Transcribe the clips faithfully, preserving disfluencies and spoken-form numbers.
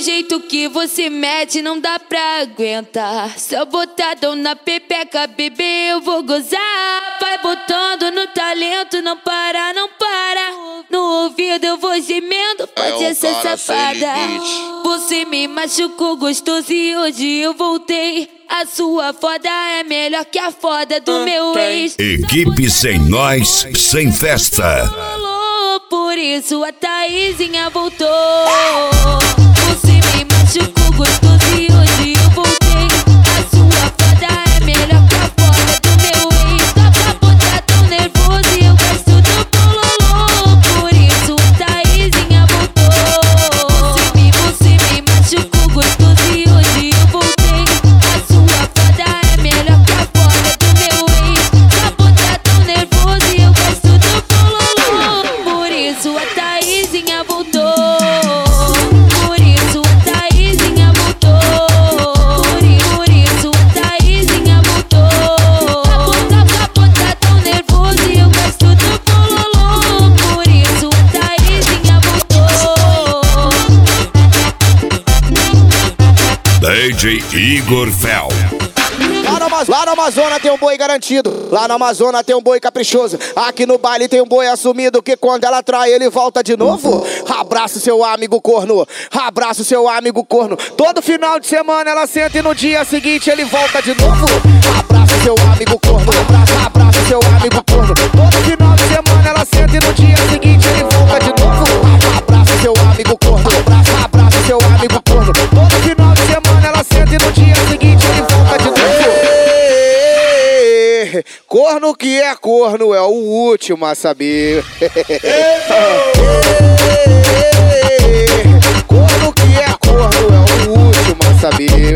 jeito que você mete não dá pra aguentar. Só botadão na pepeca, bebê, eu vou gozar. Vai botando no talento, não para, não para. No ouvido eu vou gemendo, pode é ser safada. Você me machucou gostoso e hoje eu voltei. A sua foda é melhor que a foda do uh, meu ex. Equipe sem nós, sem festa. Por isso a Thaisinha voltou. Você me machucou gostoso e hoje eu voltei. A sua foda é melhor que a foda do meu ex. Só pra botar tão nervoso e eu gosto do bololô. Por isso a Thaisinha voltou. Você me, você me machucou gostoso e hoje eu voltei. A sua foda é melhor que a foda do meu ex. Só botar tão nervoso e eu gosto do bololô. Por isso a Thaisinha voltou. Por isso a Thaisinha voltou. Por isso a Thaisinha voltou. Capota tão nervoso e eu gosto do bololô. Por isso a Thaisinha voltou. D J Igor Fel. Lá no, lá no Amazonas tem um boi garantido. Lá no Amazonas tem um boi caprichoso. Aqui no baile tem um boi assumido que quando ela trai ele volta de novo. Abraço seu amigo corno. Abraço seu amigo corno. Todo final de semana ela senta e no dia seguinte ele volta de novo. Abraço seu amigo corno. Abraço, abraço seu amigo corno. Todo final de semana ela senta e no dia seguinte ele volta de novo. Abraço seu amigo corno. Abraço, abraço seu amigo corno. Todo final de semana ela senta e no dia seguinte ele volta de novo. Corno que é corno é o último a saber. Corno que é corno é o último a saber.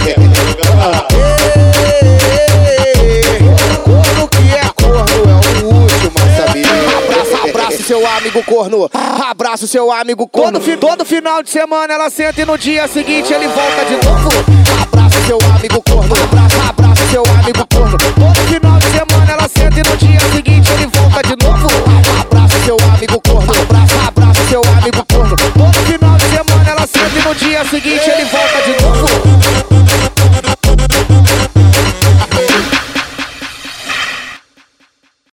Corno que é corno é o último a saber. Abraço, abraço seu amigo corno. Abraço seu amigo corno. Todo, todo final de semana ela senta e no dia seguinte ele volta de novo. Abraço seu amigo corno. Abraço, abraço seu amigo corno. Todo final de semana ela senta e no dia seguinte ele volta de novo. Abraço seu amigo corno. Abraço, abraço seu amigo corno. Todo final de semana ela senta e no dia seguinte ele volta de novo.